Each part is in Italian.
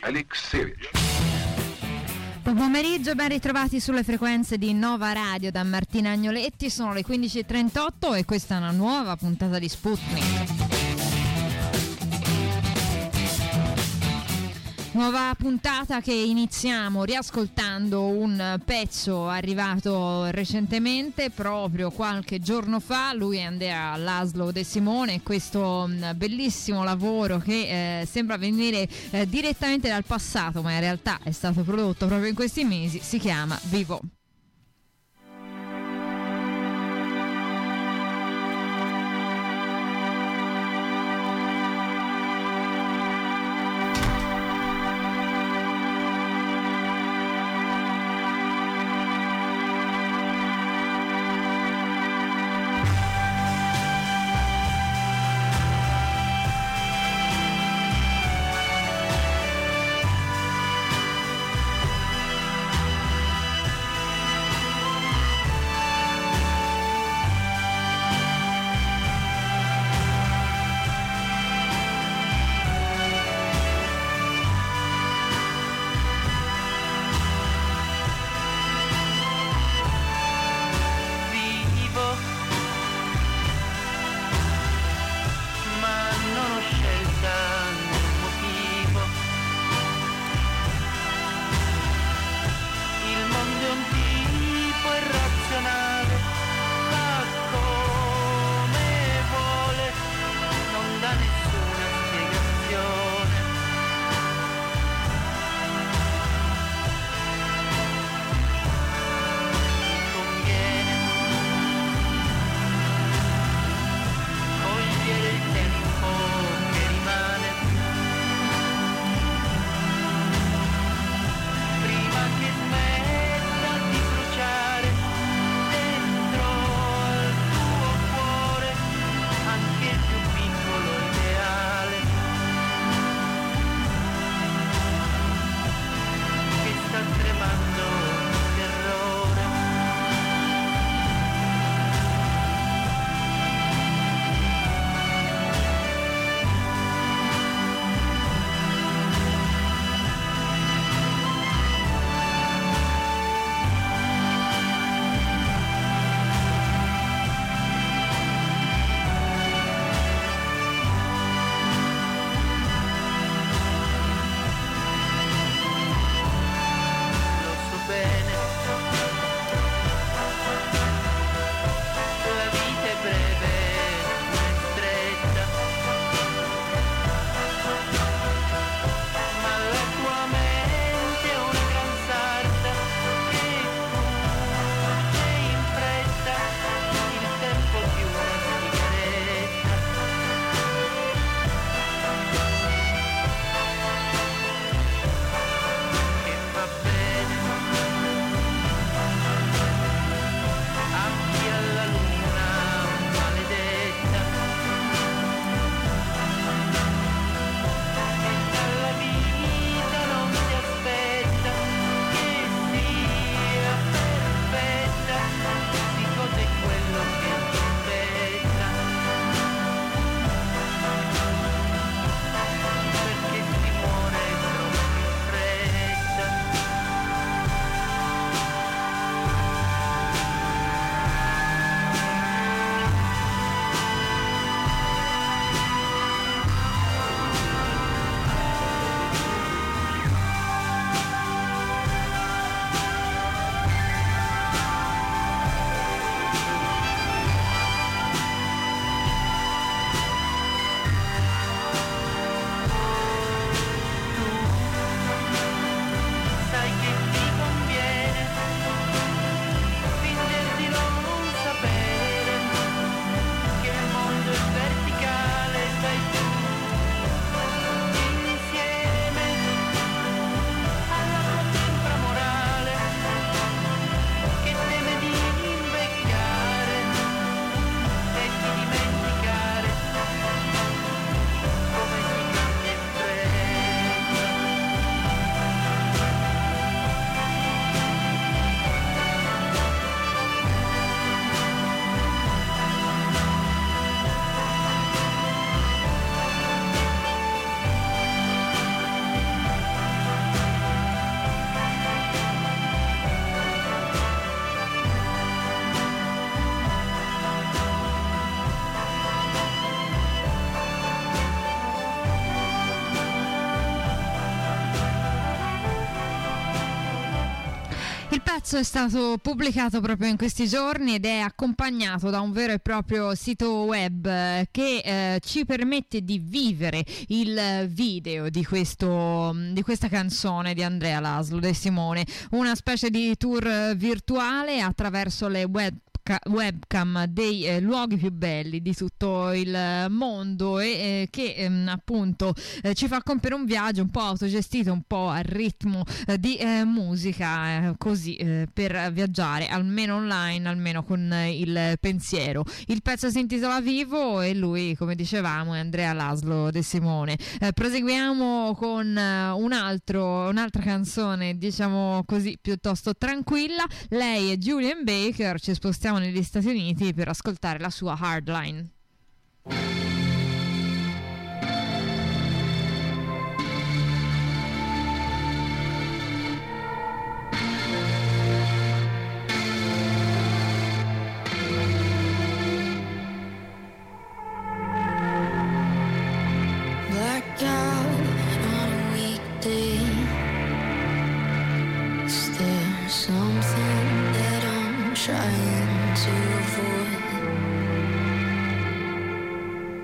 Alex Sevic. Buon pomeriggio, ben ritrovati sulle frequenze di Nova Radio da Martina Agnoletti. Sono le 15.38 e questa è una nuova puntata di Sputnik. Nuova puntata che iniziamo riascoltando un pezzo arrivato recentemente, proprio qualche giorno fa. Lui è Andrea Laszlo De Simone, questo bellissimo lavoro che sembra venire direttamente dal passato, ma in realtà è stato prodotto proprio in questi mesi, si chiama Vivo. pezzo è stato pubblicato proprio in questi giorni ed è accompagnato da un vero e proprio sito web che ci permette di vivere il video di questa canzone di Andrea Laszlo De Simone, una specie di tour virtuale attraverso le webcam dei luoghi più belli di tutto il mondo e che appunto ci fa compiere un viaggio un po' autogestito, un po' al ritmo di musica così per viaggiare almeno online, almeno con il pensiero. Il pezzo si intitola Vivo e lui, come dicevamo, è Andrea Laszlo De Simone. Proseguiamo con un'altra canzone, diciamo così, piuttosto tranquilla. Lei è Julian Baker, ci spostiamo negli Stati Uniti per ascoltare la sua Hardline. Blackout on a weekday. Is there something that I'm trying to avoid?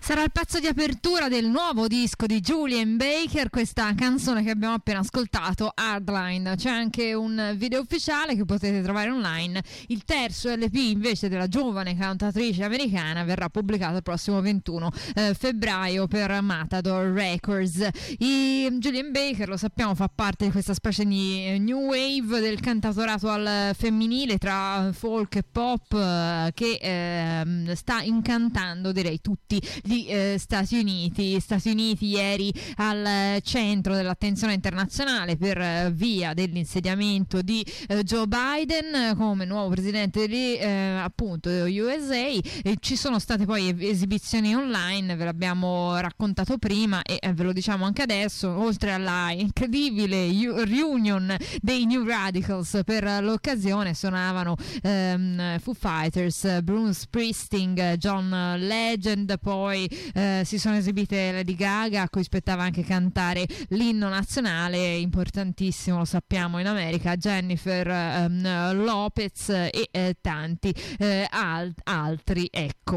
Sarà il pezzo di apertura del nuovo disco di Julien Baker, questa canzone che abbiamo appena ascoltato, Hardline. C'è anche un video ufficiale che potete trovare online. Il terzo LP invece della giovane cantatrice americana verrà pubblicato il prossimo 21 febbraio per Matador Records. Julien Baker, lo sappiamo, fa parte di questa specie di new wave del cantautorato al femminile tra folk e pop che sta incantando, direi, tutti gli Stati Uniti ieri al centro dell'attenzione internazionale per via dell'insediamento di Joe Biden come nuovo presidente di appunto USA. Ci sono state poi esibizioni online, ve l'abbiamo raccontato prima e ve lo diciamo anche adesso, oltre alla incredibile reunion dei New Radicals. Per l'occasione suonavano Foo Fighters, Bruce Springsteen, John Legend, poi si sono esibite Lady Gaga, a cui spettava anche cantare l'inno nazionale, importantissimo, lo sappiamo, in America, Jennifer Lopez e tanti altri, ecco.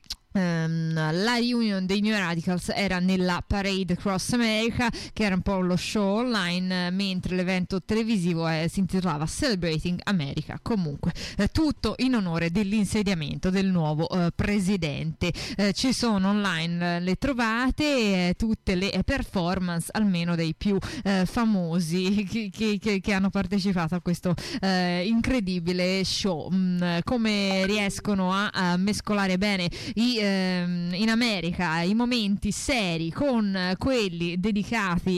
La reunion dei New Radicals era nella Parade Across America, che era un po' lo show online, mentre l'evento televisivo si intitolava Celebrating America. Comunque tutto in onore dell'insediamento del nuovo presidente. Ci sono online, le trovate tutte le performance, almeno dei più famosi che hanno partecipato a questo incredibile show. Come riescono a mescolare bene in America i momenti seri con quelli dedicati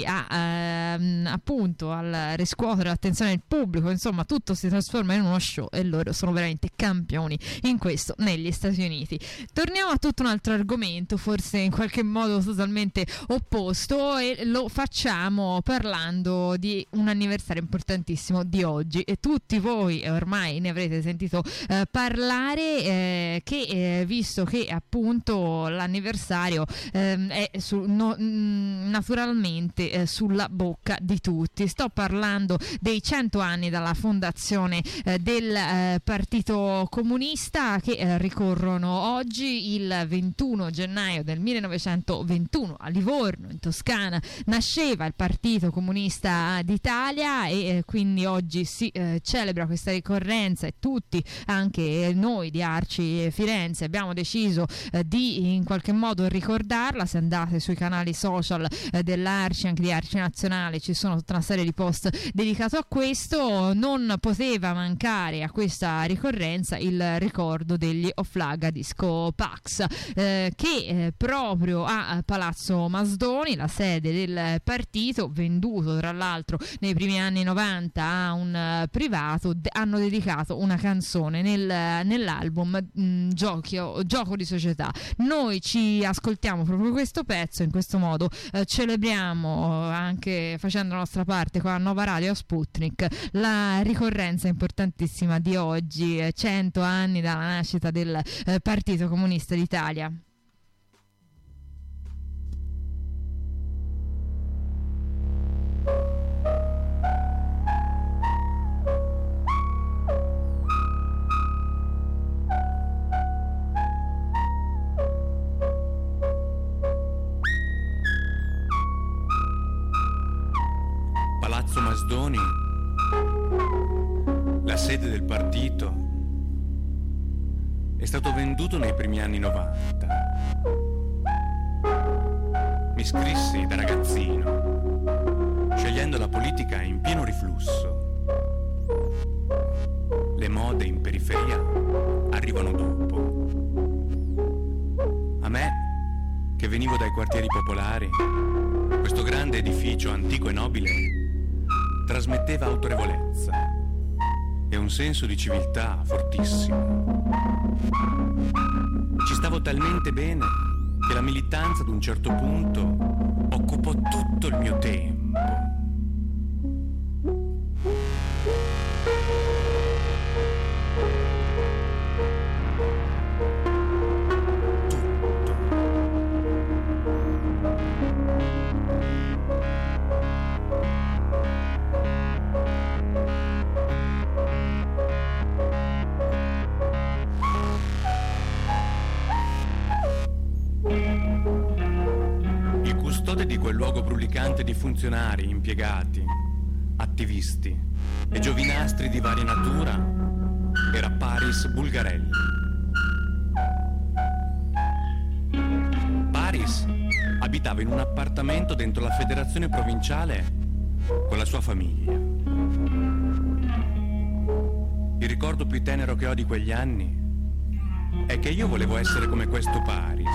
appunto al riscuotere l'attenzione del pubblico, insomma tutto si trasforma in uno show e loro sono veramente campioni in questo negli Stati Uniti. Torniamo a tutto un altro argomento, forse in qualche modo totalmente opposto, e lo facciamo parlando di un anniversario importantissimo di oggi, e tutti voi ormai ne avrete sentito parlare, che visto che appunto l'anniversario è naturalmente sulla bocca di tutti. Sto parlando dei 100 anni dalla fondazione del Partito Comunista, che ricorrono oggi. Il 21 gennaio del 1921 a Livorno, in Toscana, nasceva il Partito Comunista d'Italia, e quindi oggi si celebra questa ricorrenza, e tutti, anche noi di Arci Firenze, abbiamo deciso di in qualche modo ricordarla. Se andate sui canali social dell'Arci, anche di Arci Nazionale, ci sono tutta una serie di post dedicato a questo. Non poteva mancare a questa ricorrenza il ricordo degli Oflaga Disco Pax, che proprio a Palazzo Masdoni, la sede del partito, venduto tra l'altro nei primi anni 90 a un privato, hanno dedicato una canzone nell'album Gioco di società. Noi ci ascoltiamo proprio questo pezzo, in questo modo celebriamo, anche facendo la nostra parte con la nuova radio Sputnik, la ricorrenza importantissima di oggi, 100 anni dalla nascita del Partito Comunista d'Italia. Palazzo Masdoni, la sede del partito, è stato venduto nei primi anni 90. Mi iscrissi da ragazzino, scegliendo la politica in pieno riflusso. Le mode in periferia arrivano dopo. A me, che venivo dai quartieri popolari, questo grande edificio antico e nobile trasmetteva autorevolezza e un senso di civiltà fortissimo. Ci stavo talmente bene che la militanza ad un certo punto occupò tutto il mio tempo. quel luogo brulicante di funzionari, impiegati, attivisti e giovinastri di varia natura era Paris Bulgarelli. Paris abitava in un appartamento dentro la federazione provinciale con la sua famiglia. Il ricordo più tenero che ho di quegli anni è che io volevo essere come questo Paris,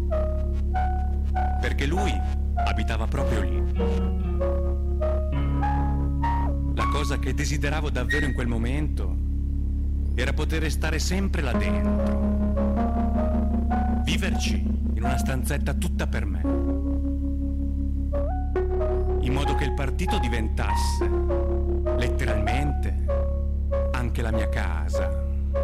perché lui abitava proprio lì. La cosa che desideravo davvero in quel momento era poter stare sempre là dentro, viverci in una stanzetta tutta per me, in modo che il partito diventasse letteralmente anche la mia casa.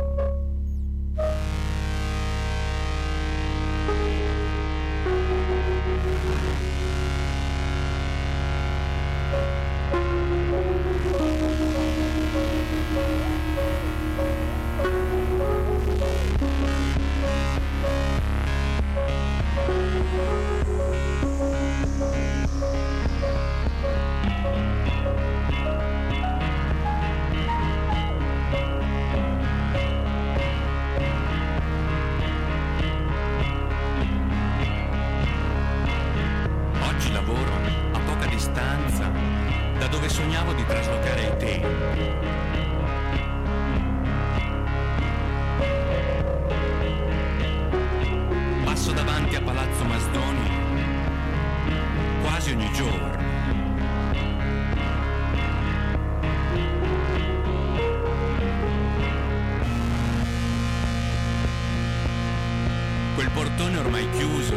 Sognavo di traslocare i tempi. Passo davanti a Palazzo Masdoni quasi ogni giorno. Quel portone ormai chiuso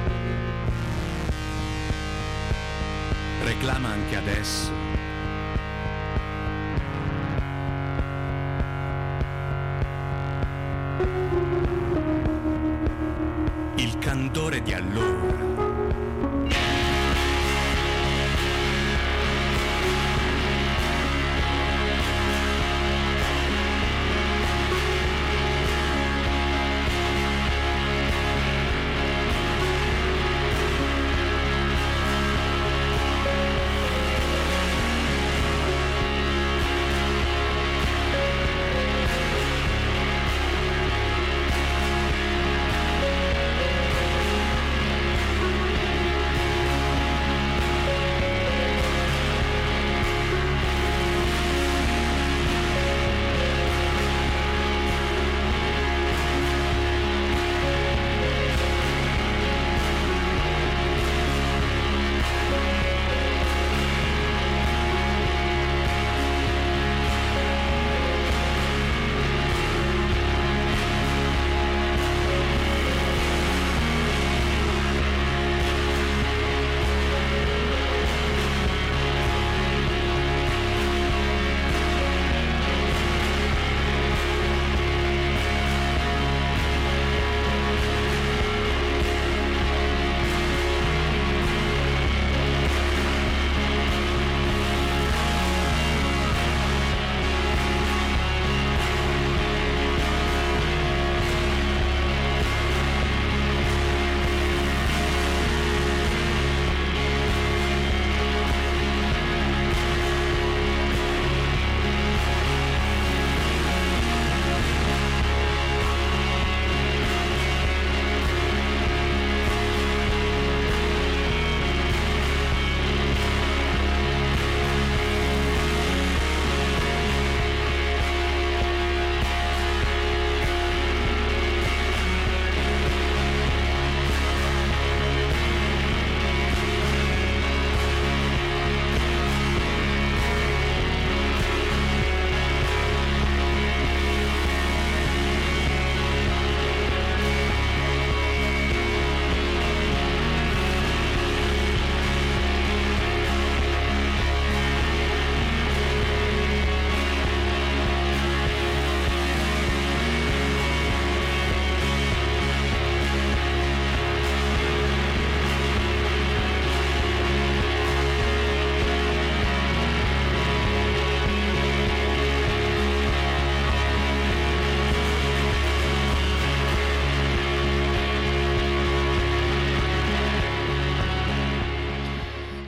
reclama anche adesso il candore di allora.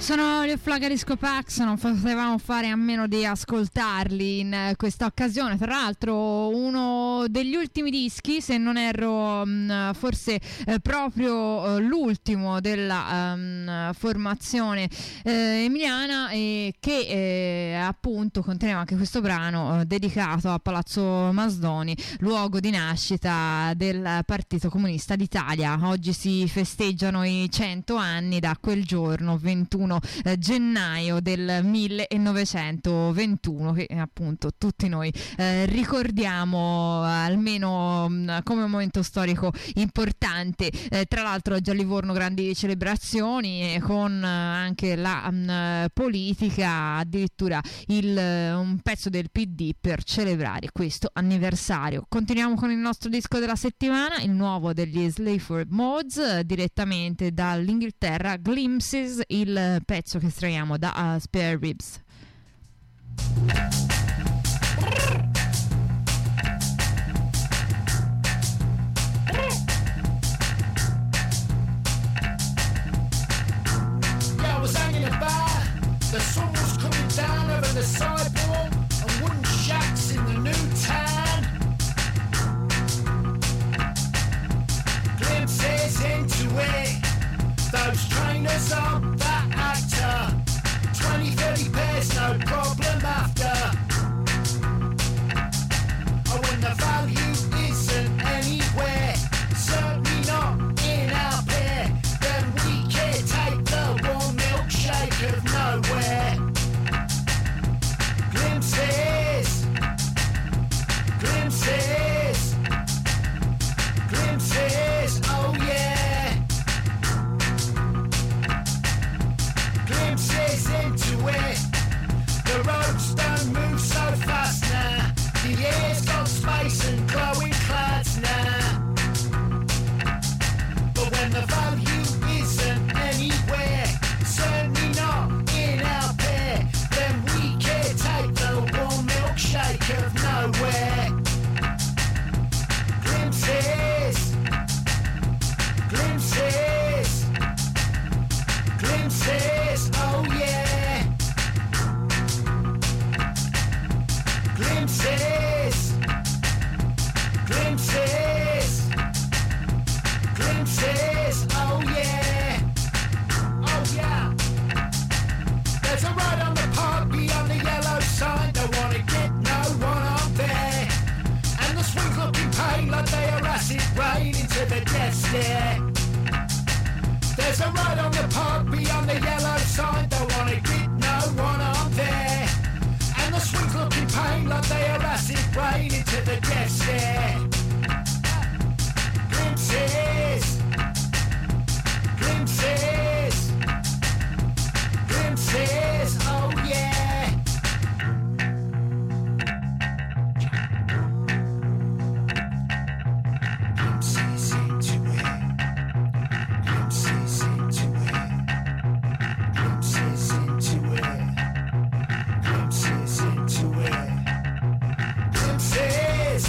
Sono gli Flaga Disco Pax, non potevamo fare a meno di ascoltarli in questa occasione. Tra l'altro uno degli ultimi dischi, se non erro forse proprio l'ultimo della formazione emiliana, che appunto conteneva anche questo brano dedicato a Palazzo Masdoni, luogo di nascita del Partito Comunista d'Italia. Oggi si festeggiano i 100 anni da quel giorno, 21 gennaio del 1921, che appunto tutti noi ricordiamo almeno come un momento storico importante. Tra l'altro oggi a Livorno grandi celebrazioni con anche la politica, addirittura un pezzo del PD per celebrare questo anniversario. Continuiamo con il nostro disco della settimana, il nuovo degli Sleaford Mods, direttamente dall'Inghilterra, Glimpses, il pezzo che estraiamo da Spare Ribs. Yeah, I was hanging about. The sun was coming down over the sidewalk and wooden shacks in the new town. Glimpses into it. Those trainers aren't that actor. 20-30 pairs, no problem after. Oh, and the value isn't anywhere, certainly not in our pair. Then we can't take the warm milkshake of nowhere. Glimpses, glimpses, glimpses, oh yeah. Glimpses into it. The roads don't move so fast now. The air's got space and glowing clouds now. But when the value isn't anywhere, certainly not in our pair, then we can't take the warm milkshake of nowhere. Glimpses, glimpses, glimpses, oh yeah. Glimpses, glimpses, glimpses, oh yeah. Oh yeah. There's a road on the park beyond the yellow sign. Don't wanna get no one on there. And the swings looking pain like they are acid rain into the death stare. There's a road on the park beyond the yellow sign. Don't wanna get no one on there. And the swings looking pain like they are acid rain into the death stare. Glimpses, glimpses, glimpses, oh yeah. Glimpses into it. Glimpses into it. Glimpses into it. Glimpses into it. Glimpses.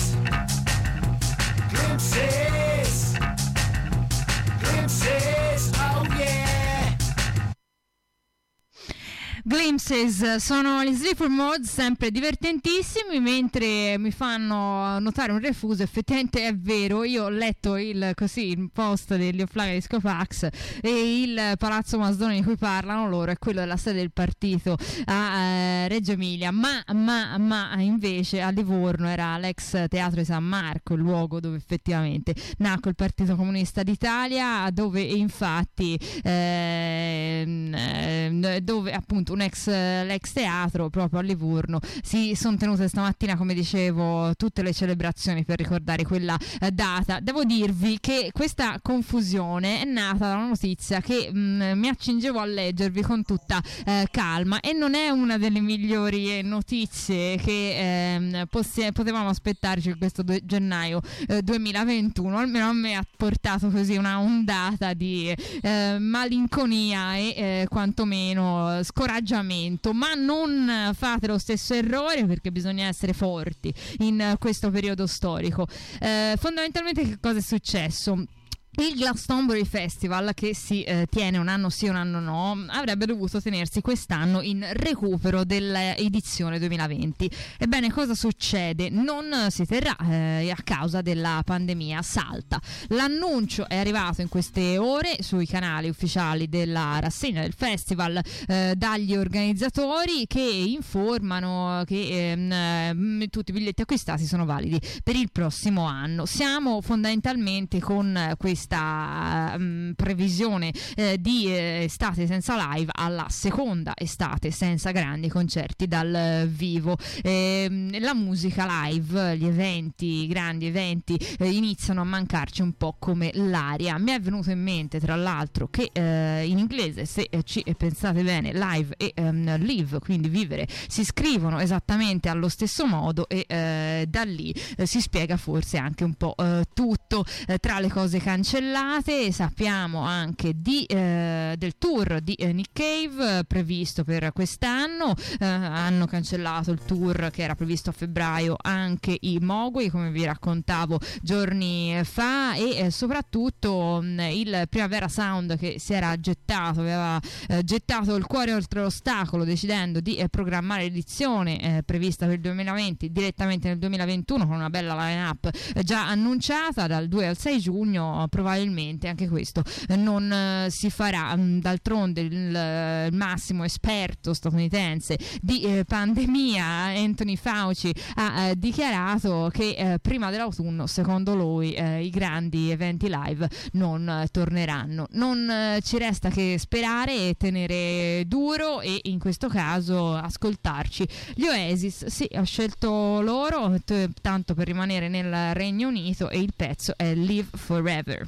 Glimpses. Glimpses. Oh yeah. Glimpses sono gli Sleaford Mods, sempre divertentissimi, mentre mi fanno notare un refuso. Effettivamente è vero, io ho letto il post degli Flaga Disco Pax e il Palazzo Masdoni di cui parlano loro è quello della sede del partito a Reggio Emilia, ma invece a Livorno era l'ex Teatro di San Marco, il luogo dove effettivamente nacque il Partito Comunista d'Italia, dove infatti dove appunto l'ex teatro proprio a Livorno si sono tenute stamattina, come dicevo, tutte le celebrazioni per ricordare quella data. Devo dirvi che questa confusione è nata da una notizia che mi accingevo a leggervi con tutta calma, e non è una delle migliori notizie che potevamo aspettarci in questo gennaio 2021. Almeno a me ha portato così una ondata di malinconia e quantomeno scoraggiamento. Ma non fate lo stesso errore, perché bisogna essere forti in questo periodo storico. Fondamentalmente che cosa è successo? Il Glastonbury Festival, che si tiene un anno sì un anno no, avrebbe dovuto tenersi quest'anno in recupero dell'edizione 2020. Ebbene, cosa succede? Non si terrà a causa della pandemia. Salta. L'annuncio è arrivato in queste ore sui canali ufficiali della rassegna del festival dagli organizzatori, che informano che tutti i biglietti acquistati sono validi per il prossimo anno. Siamo fondamentalmente con questa previsione di estate senza live alla seconda estate senza grandi concerti dal vivo. La musica live, gli eventi, grandi eventi iniziano a mancarci un po' come l'aria. Mi è venuto in mente tra l'altro che in inglese, se ci pensate bene, live e live, quindi vivere, si scrivono esattamente allo stesso modo, e da lì si spiega forse anche un po' tutto. Tra le cose cancellate sappiamo anche del tour di Nick Cave previsto per quest'anno. Hanno cancellato il tour che era previsto a febbraio anche i Mogwai, come vi raccontavo giorni fa, e soprattutto il Primavera Sound, che si era aveva gettato il cuore oltre l'ostacolo decidendo di programmare l'edizione prevista per il 2020 direttamente nel 2021 con una bella line-up già annunciata dal 2 al 6 giugno. Probabilmente anche questo non si farà. D'altronde il massimo esperto statunitense di pandemia, Anthony Fauci, ha dichiarato che prima dell'autunno, secondo lui, i grandi eventi live non torneranno. Non ci resta che sperare e tenere duro, e in questo caso ascoltarci. Gli Oasis, sì, ho scelto loro tanto per rimanere nel Regno Unito, e il pezzo è Live Forever.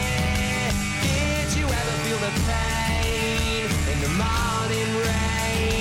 Pain in the morning rain.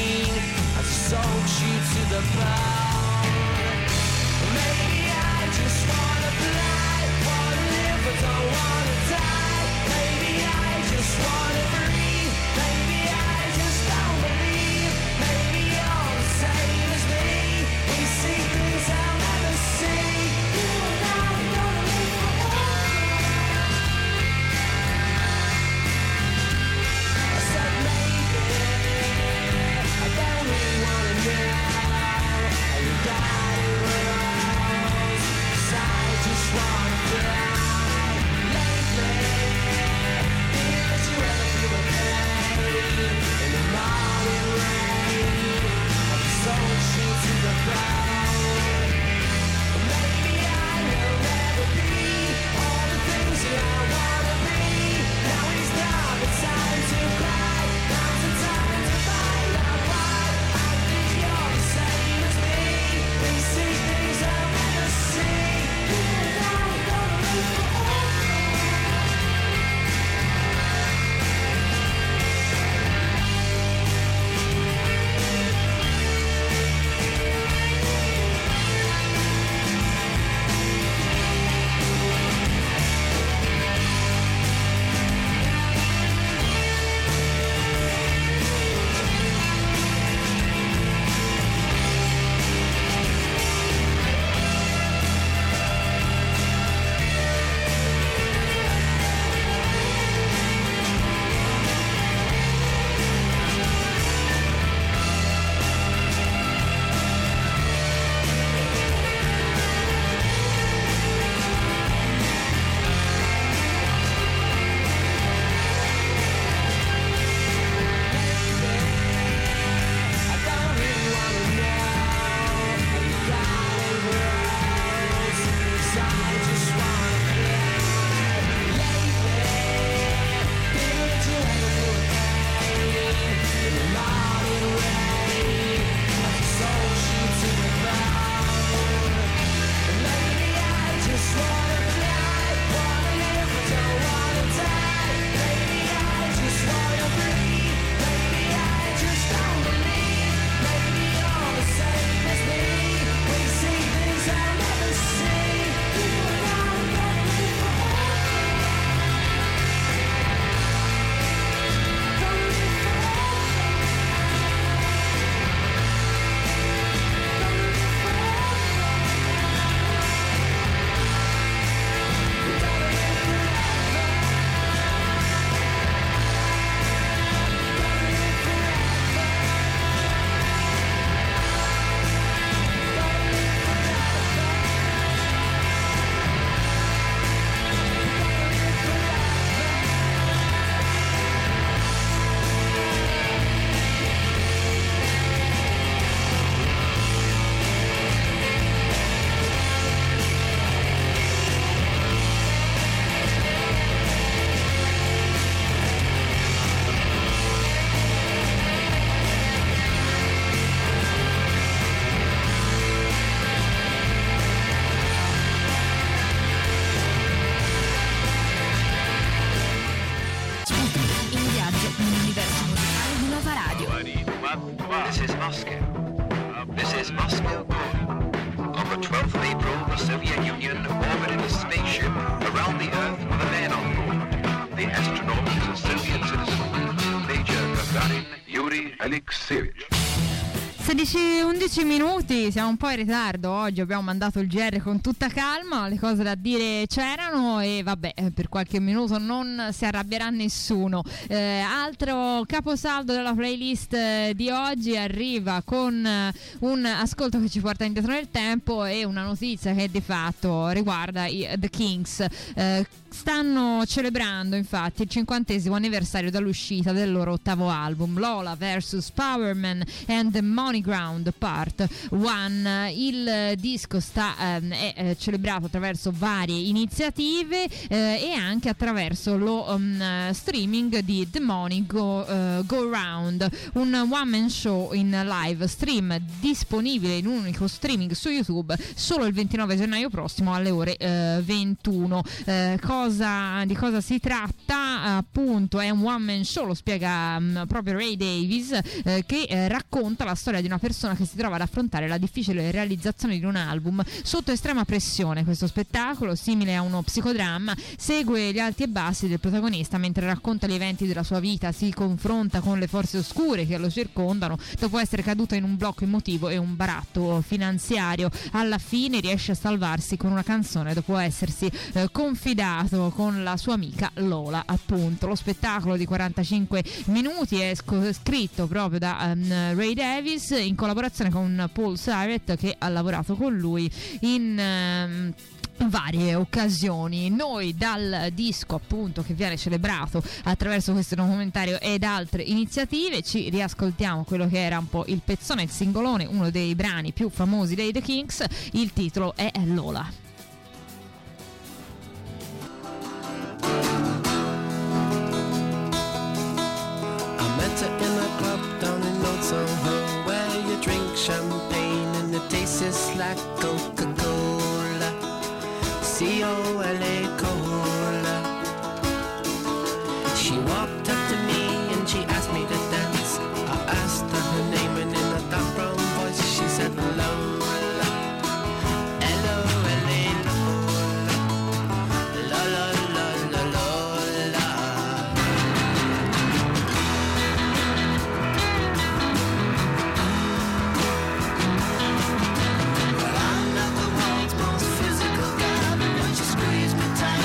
Moscow. This is Moscow calling. On the 12th of April, the Soviet Union orbited a spaceship around the Earth with a man on board. The astronaut is a Soviet citizen, Major Gagarin Yuri Alexeyevich. 16-11 minuti, siamo un po' in ritardo oggi, abbiamo mandato il GR con tutta calma, le cose da dire c'erano e vabbè, per qualche minuto non si arrabbierà nessuno. Altro caposaldo della playlist di oggi arriva con un ascolto che ci porta indietro nel tempo e una notizia che di fatto riguarda i The Kinks. Stanno celebrando infatti il 50° anniversario dall'uscita del loro 8º album, Lola vs Powerman and the Money Ground Part 1. Il disco è celebrato attraverso varie iniziative e anche attraverso lo streaming di The Money Go Round, un one man show in live stream disponibile in un unico streaming su YouTube solo il 29 gennaio prossimo alle ore 21. Di cosa si tratta? Appunto è un one man show, lo spiega proprio Ray Davies, che racconta la storia di una persona che si trova ad affrontare la difficile realizzazione di un album sotto estrema pressione. Questo spettacolo, simile a uno psicodramma, segue gli alti e bassi del protagonista mentre racconta gli eventi della sua vita, si confronta con le forze oscure che lo circondano dopo essere caduto in un blocco emotivo e un baratto finanziario. Alla fine riesce a salvarsi con una canzone dopo essersi confidato con la sua amica Lola. Appunto lo spettacolo di 45 minuti è scritto proprio da Ray Davies in collaborazione con Paul Sirett, che ha lavorato con lui in varie occasioni. Noi dal disco appunto che viene celebrato attraverso questo documentario ed altre iniziative ci riascoltiamo quello che era un po' il pezzone, il singolone, uno dei brani più famosi dei The Kinks. Il titolo è Lola. In a club down in Old Soho, where you drink champagne and it tastes like Coca-Cola, C-O-L-A, cola. She walked up to me and she asked me to dance. I asked her her name and in a dark brown voice she said Lola, L-O-L-A, Lola, la-la-la-la-la. Time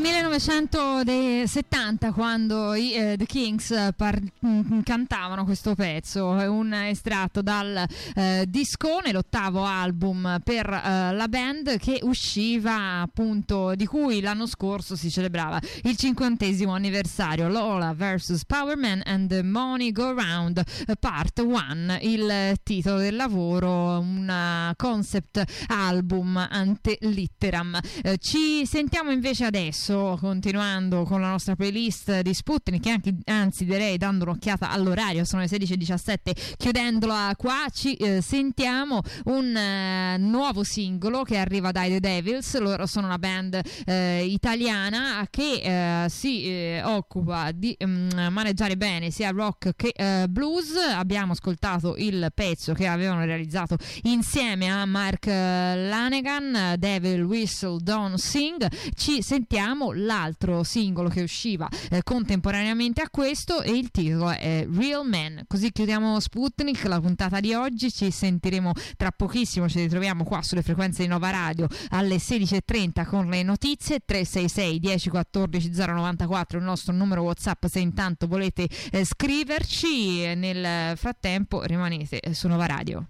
1970 quando i The Kings cantavano questo pezzo, un estratto dal discone, l'ottavo album per la band, che usciva appunto, di cui l'anno scorso si celebrava il 50° anniversario. Lola vs Power Man and the Money Go Round Part 1, il titolo del lavoro, un concept album ante litteram. Ci sentiamo invece adesso, continuando con la nostra playlist di Sputnik, anzi direi dando un'occhiata all'orario, sono le 16:17, chiudendola qua. Ci sentiamo un nuovo singolo che arriva dai The Devils. Loro sono una band italiana che si occupa di maneggiare bene sia rock che blues. Abbiamo ascoltato il pezzo che avevano realizzato insieme a Mark Lanegan, Devil Whistle Don't Sing. Ci sentiamo l'altro singolo che usciva contemporaneamente a questo, e il titolo è Real Man. Così chiudiamo Sputnik, la puntata di oggi. Ci sentiremo tra pochissimo, ci ritroviamo qua sulle frequenze di Nova Radio alle 16:30 con le notizie. 366 10 14 094 il nostro numero WhatsApp se intanto volete scriverci. Nel frattempo rimanete su Nova Radio.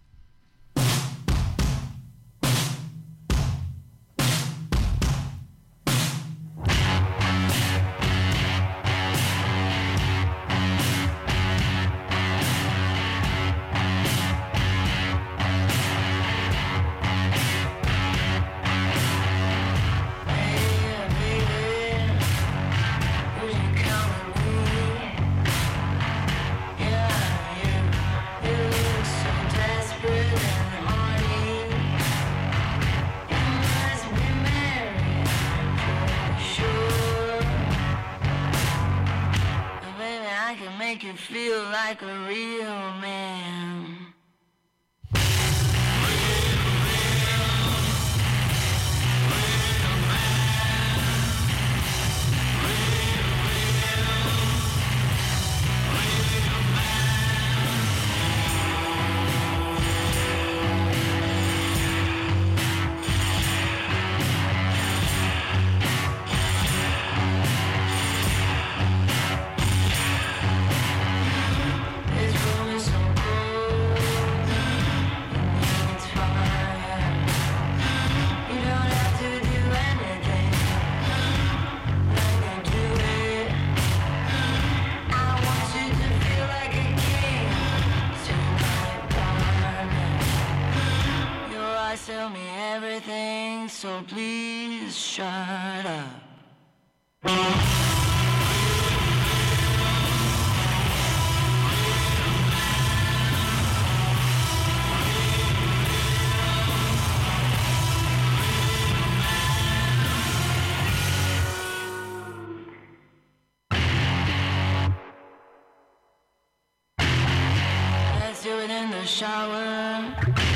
Make you feel like a real man. Tell me everything, so please shut up. Let's do it in the shower.